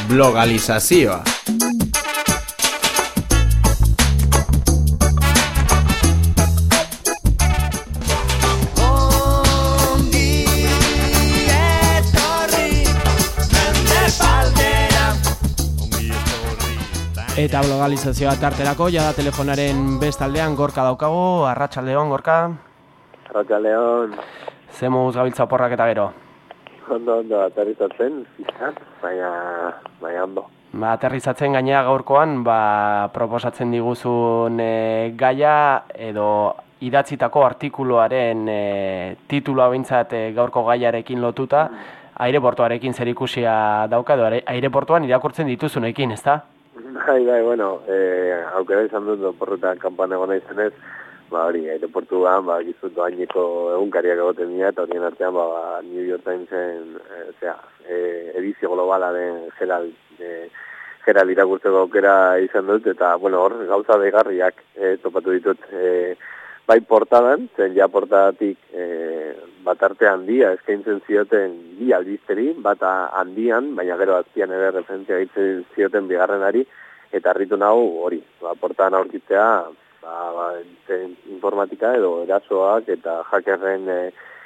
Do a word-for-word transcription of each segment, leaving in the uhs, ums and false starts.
Blogalizazioa. Eta blogalizazioa tarterako, jada telefonaren bestaldean Gorka daukagu. Arratsaldeon, Gorka. Arratsaldeon. Zemuz gabiltza oporrak eta gero. Ondo, ondo, aterrizatzen, baina, baina ondo. Ba, aterrizatzen gainera gaurkoan, ba, proposatzen diguzun e, gaia edo idatzitako artikuluaren e, titulua behintzat e, gaurko gaiarekin lotuta, aireportuarekin zerikusia dauka, edo aireportuan irakurtzen dituzunekin, ezta? Bai, bai, bueno, eh, aukera izan dut porrutan kanpan egona izanez, ba hori, aireportuan, ba, gizut doaineko egunkariak egoten dira, eta horien artean, ba, ba New York Timesen, e, zera, e, edizio globalaren Herald, e, Herald irakurtzeko aukera izan dut, eta, bueno, hor, gauza begarriak e, topatu ditut, e, bai portadan, zen ja portadatik e, bat arte handia eskaintzen zioten bi albisteri, bat handian, baina gero azpian ere referentzia egiten zioten bigarrenari, eta harritu nahu hori, ba, portadan aurkitzea, ba, ba, informatika edo erasoak eta hackerren e,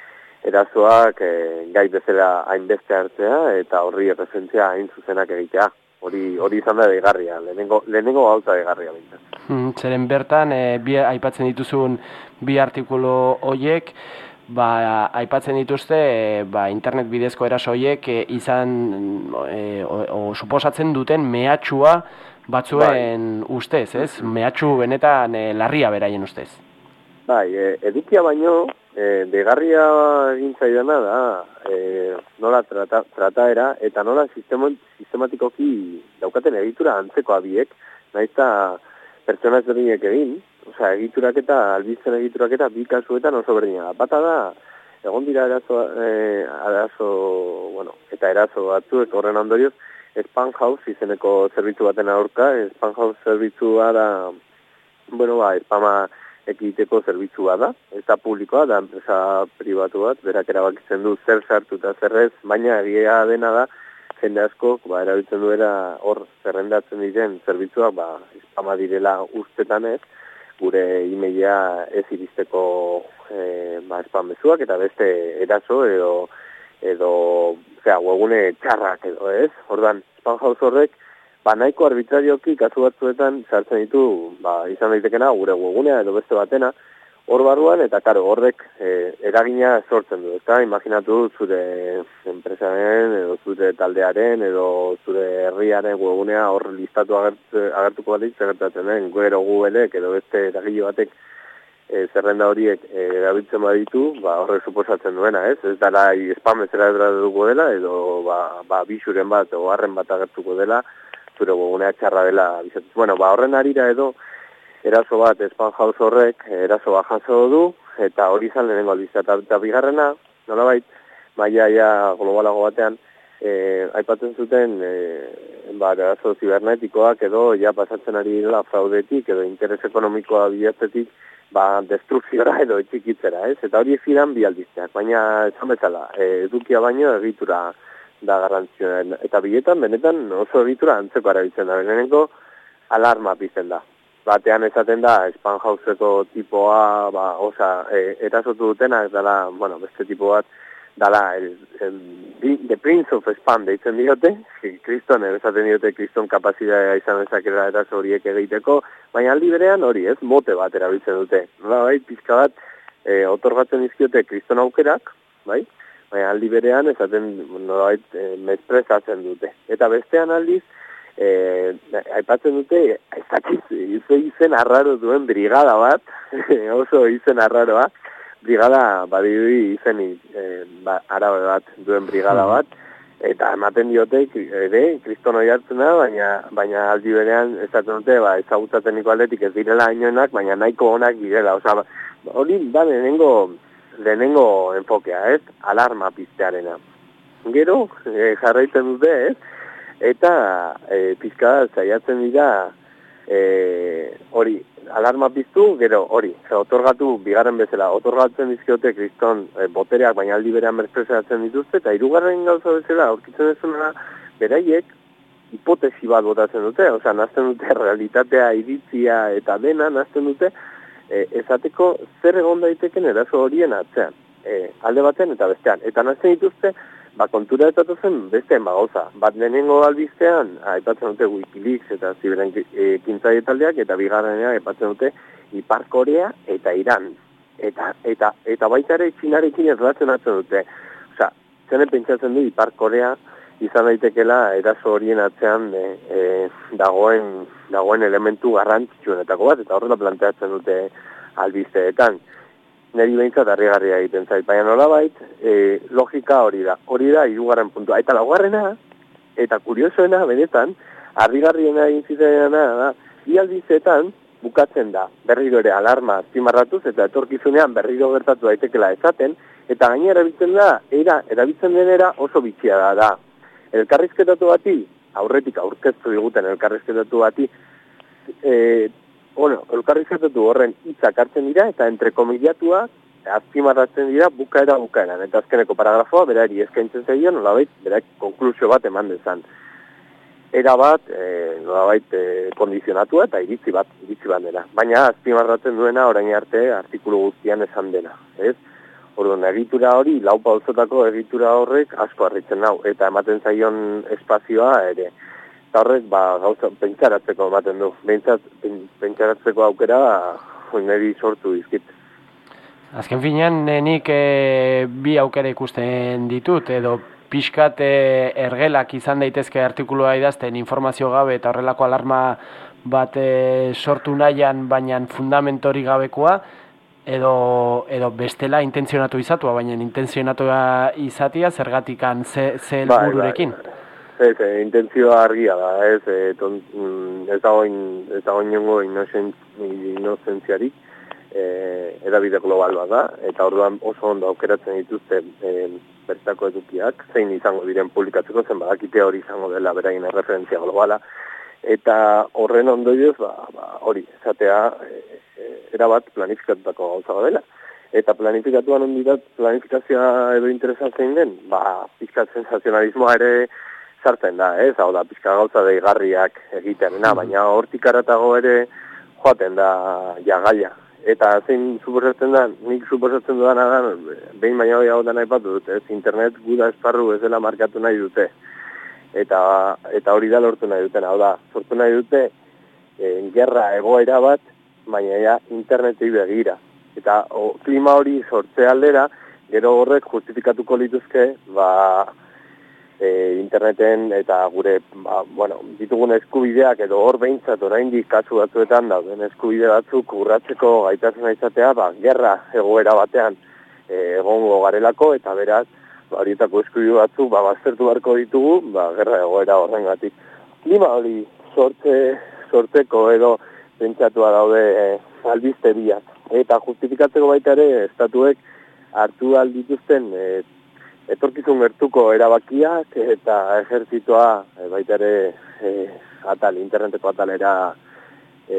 erasoak e, gai bezala hainbeste hartzea, eta horri referentzia hain zuzenak egitea. Hori hori izan da begarria, lehenengo, lehenengo gauza begarria bintzen. Hmm, zeren bertan, e, bi, aipatzen dituzun bi artikulu horiek, ba, aipatzen dituzte, e, ba, internet bidezko eraso horiek e, izan, e, o, o, suposatzen duten mehatxua batzuen bai. Ustez, ez? Mehatxu benetan e, larria beraien ustez. Bai, e, edukia baino, e, begarria egintzaidana da, e, nola trata, trataera, eta nola sistema, sistematikoki daukaten egitura antzeko abiek, nahiz eta pertsona ezberdinek egin, osea, egiturak eta albizten egiturak eta bi kasuetan oso berdina. Bata da, egon dira erazo, e, arazo, bueno, eta erazo batzuek horren ondorioz, Spamhaus izeneko zerbitzu baten aurka, Spamhaus zerbitzua da, bueno, ba, spama ekiteko zerbitzua da, ez da publikoa, da enpresa pribatu bat, berak erabakitzen du zer sartu eta zerrez, baina egia dena da, jende asko, ba, erabiltzen duela hor zerrendatzen diren zerbitzuak, ba, spama direla ustetan ez, gure e-maila ez iristeko e, ba, spam mezuak, eta beste eraso edo, edo zera, webgune txarrak edo ez, ordan, Spamhaus horrek, ba, nahiko arbitrarioki kasu batzuetan sartzen ditu, ba, izan daitekena gure webgunea edo beste batena, hor barruan, eta karo, horrek e, eragina sortzen du, eta imaginatu zure enpresaren, edo zure taldearen, edo zure herriaren webgunea hor listatu agert, agertuko batik, zerretatzen den, gero Googleek edo beste eragile batek e, zerrenda horiek e, erabiltzen baditu, ba, horrek suposatzen duena, ez? Ez dara spam ezera dugu dela, edo ba, ba, bisuren bat, o harren bat agertuko dela, zure webgunea txarra dela bizatuz. Bueno, ba, horren arira edo, eraso bat Spamhaus horrek, eraso bat jaso du, eta hori izan lehenengo albizta. Eta bigarrena, nolabait, maia ja globalago batean, e, aipatzen zuten, e, ba, eraso zibernetikoak edo, ja pasatzen ari dela fraudetik, edo interes ekonomikoa bilatzetik, ba, destrukziora edo etxikitzera, ez? Eta hori zidan bi albizteak, baina esan bezala, e, edukia baino egitura da garrantzioa, eta biletan benetan oso egitura antzeko arabitzen da, beneneko alarma pizten da. Batean esaten da, Spamhauseko tipoa, ba, osa, e, erasotu dutenak dala, bueno, beste tipo bat, dala, el, el, the Prince of Spam deitzen diote, kriston, esaten diote kriston kapazitatea izan ezakera eraso horiek egiteko, baina aldi berean hori ez, mote bat erabiltzen dute. Nola bai, pizka bat, e, otorgatzen izkiote kriston aukerak, bai? Baina aldi berean esaten nolabait e, mesprezatzen dute. Eta bestean aldiz, e, aipatzen dute, ezakiz, izen arraro duen brigada bat, oso izen arraroa, brigada badirudi izen e, ba, arabe bat duen brigada bat, eta ematen diote ere, kriston hori hartzen da, baina, baina aldi berean esaten dute, ba, ezagutzaten niko aldetik ez direla inoenak, baina nahiko onak direla. Osa, hori da lehenengo, lehenengo enfokea, ez? Alarma piztearena. Gero, e, jarraitzen dute, ez? Eta e, pizka zaiatzen dira e, hori, alarma piztu, gero hori, otorgatu, bigarren bezala, otorgatzen dizkiote kriston e, botereak, baina aldi berean merpresatzen dituzte, eta hirugarren gauza bezala, aurkitzen dezuna, beraiek, hipotesi bat botatzen dute, osea, nazten dute realitatea, iritzia eta dena nazten dute, e, esateko zer egon daiteken eraso horien atzean, e, alde baten eta bestean. Eta nazten dituzte, ba, kontura ezatu zen beste gauza. Bat lehenengo albistean, aipatzen dute Wikileaks eta ziberen e, kintzaile taldeak, eta bigarrenean aipatzen dute Ipar Korea eta Iran. Eta, eta, eta baita ere Txinarekin erlazionatzen dute. Osea, zene pentsatzen du Ipar Korea izan daitekela eraso horien atzean e, e, dagoen, dagoen elementu garrantzitsuenetako bat, eta horrela planteatzen dute albisteetan. Neri behintzat harrigarria egiten zait, baina nolabait, e, logika hori da. Hori da hirugarren puntua. Eta laugarrena, eta kuriosoena, benetan, harrigarriena egin ziteena da, bi albisteetan bukatzen da, berriro ere alarma azpimarratuz, eta etorkizunean berriro gertatu daitekela esaten, eta gainera erabiltzen da, era, erabiltzen denera oso bitxia da da. Elkarrizketatu bati, aurretik aurkeztu diguten elkarrizketatu bati, e, bueno, elkarrizketatu horren hitzak hartzen dira, eta entrekomillatua azpimarratzen dira bukaera bukaeran. Eta azkeneko paragrafoa, berari eskaintzen zaio, nolabait, berak konklusio bat eman dezan. Era bat, e, nolabait, e, kondizionatua eta iritzi bat, iritzi bat dela. Baina azpimarratzen duena orain arte artikulu guztian esan dena, ez? Orduan, egitura hori, lau pauzotako egitura horrek asko harritzen nau, eta ematen zaion espazioa ere. Eta horrek, ba, gauza, pentsaratzeko ematen du. Bentsat, pentsaratzeko aukera, niri sortu dizkit. Azken finean, nik e, bi aukera ikusten ditut, edo pixkat e, ergelak izan daitezke artikulua idazten informazio gabe eta horrelako alarma bat e, sortu nahian, baina fundamentori gabekoa, edo, edo bestela intentzionatu izatua, baina intentzionatua izatia zergatikan ze, ze helbururekin. Bai, bai. Ez, e, intentzioa argia da, ez, e, ton, ez dagoin, ez dagoin niongo inozentziarik, e, edabide global bat da, eta orduan oso ondo aukeratzen dituzte e, bertako edukiak, zein izango diren publikatzeko, zen badakite hori izango dela beraien erreferentzia globala, eta horren ondoioz, ba, ba, hori, esatea, e, erabat planifikatutako gauza dela. Eta planifikatuan ondirat, planifikazioa edo interesatzen den, ba, pizkat sensazionalismoa ere sartzen da, ez? Hau da, pizka gauza deigarriak egitenena, baina hortik aratago ere joaten da jagaia. Eta zein suposatzen da, nik suposatzen dudana da, behin baina hori hau da nahi bat dut, ez? Internet guda esparru ez dela markatu nahi dute. Eta, eta hori da lortu nahi duten, hau da, sortu nahi dute, e, gerra egoera bat, baina ja internetei begira. Eta o, klima hori sortze aldera, gero horrek justifikatuko lituzke, ba, e, interneten eta gure, ba, bueno, ditugun eskubideak edo hor behintzat oraindik kasu batzuetan dauden eskubide batzuk urratzeko gaitasuna izatea, ba, gerra egoera batean e, egongo garelako, eta beraz, ba, horietako eskubide batzuk, ba, baztertu beharko ditugu, ba, gerra egoera horrengatik. Klima hori sortze, sortzeko edo pentsatua daude e, albiste biak. Eta justifikatzeko baita ere, estatuek hartu aldituzten e, etorkizun gertuko erabakiak eta ejertzitoa e, baita ere e, atal, interneteko atalera e,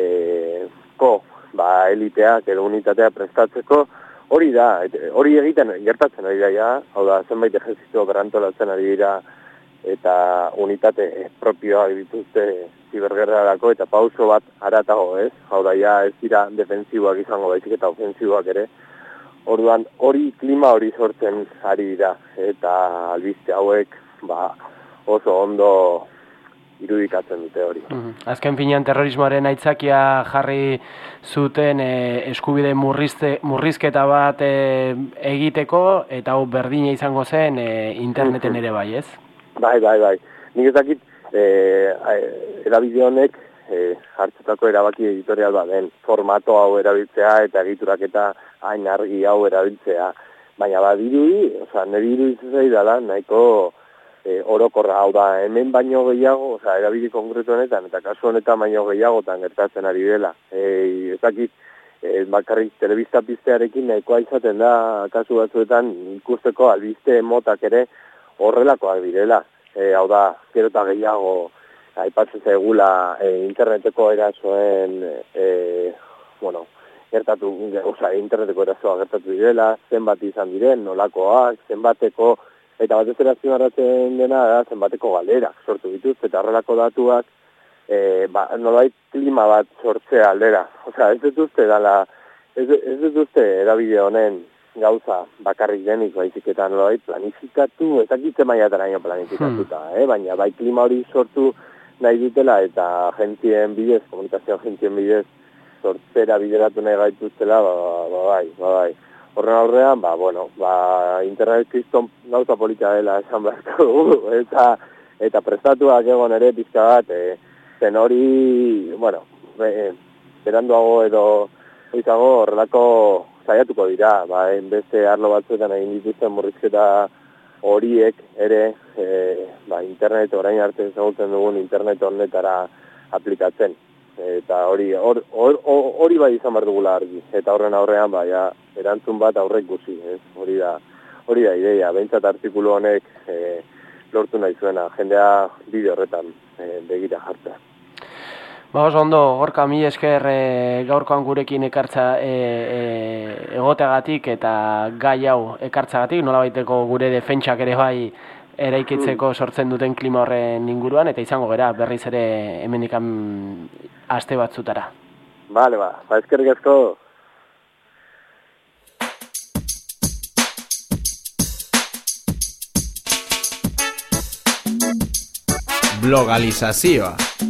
ko, ba, eliteak edo unitatea prestatzeko, hori da, hori egiten gertatzen ari da, ja, hau da, zenbait ejertzito berantolatzen ari dira eta unitate propioa dituzte zibergerrarako eta pauso bat haratago, ez? Hau da, ja, ez dira defensiboak izango baizik eta ofensiboak ere. Orduan, hori klima hori sortzen ari dira, eta albiste hauek, ba, oso ondo irudikatzen dute hori. Mm-hmm. Azken finean terrorismoaren aitzakia jarri zuten e, eskubide murrizte, murrizketa bat e, egiteko, eta hau berdina izango zen e, interneten mm-hmm. ere bai, ez? Bai, bai, bai. Nik ezakit, e, erabide honek e, hartutako erabaki editorial bat den formato hau erabiltzea eta egiturak eta hain argi hau erabiltzea. Baina badirudi, oza, nire iruditzen zaidala, nahiko e, orokorra hau da, hemen baino gehiago, oza, erabide konkretu honetan, eta kasu honetan baino gehiagotan gertatzen ari dela. E, ezakit, e, bakarrik telebista piztearekin nahikoa izaten da, kasu batzuetan ikusteko albiste motak ere horrelakoak direla. E, hau da, gero eta gehiago aipatzen zaigula e, interneteko erasoen, e, bueno, gertatu, oza, interneteko erasoa gertatu direla, zenbat izan diren, nolakoak, zenbateko Eta batez ere azpimarratzen dena da zenbateko galderak sortu dituzte, eta horrelako datuak e, ba, nolabait klima bat sortzea aldera. Osea, ez dut uste dala, ez, ez dut uste erabide honen gauza bakarrik denik, baizik eta nolabait planifikatu, ez dakitze mailataraino planifikatuta, hmm. eh? Baina bai klima hori sortu nahi dutela eta agentzien bidez, komunikazio agentzien bidez, sortzera bideratu nahi gaituztela, ba, ba, bai, ba, bai. Horren aurrean, ba, bueno, ba, internet kriston gauza polita dela esan beharko dugu, eta, eta prestatuak egon ere pizka bat, e, zen hori, bueno, e, beranduago edo oizago horrelako saiatuko dira, ba, beste arlo batzuetan egin dituzten murrizketa horiek ere, e, ba, internet, orain arte ezagutzen dugun internet honetara aplikatzen. Eta hori hori or, or, or, bai izan behar dugula argi, eta horren aurrean bai, ja, erantzun bat aurrek guzi, ez? Hori da, hori da ideia, behintzat artikulu honek e, lortu nahi zuena, jendea bide horretan e, begira jartzea. Ba, oso ondo, Gorka, mi esker e, gaurkoan gurekin ekartza e, e, egoteagatik eta gai hau ekartzagatik, nolabaiteko gure defentsak ere bai eraikitzeko sortzen duten klima horren inguruan, eta izango gera berriz ere hemendikan aste batzutara. Bale, ba, ba eskerrik asko. Blogalizazioa.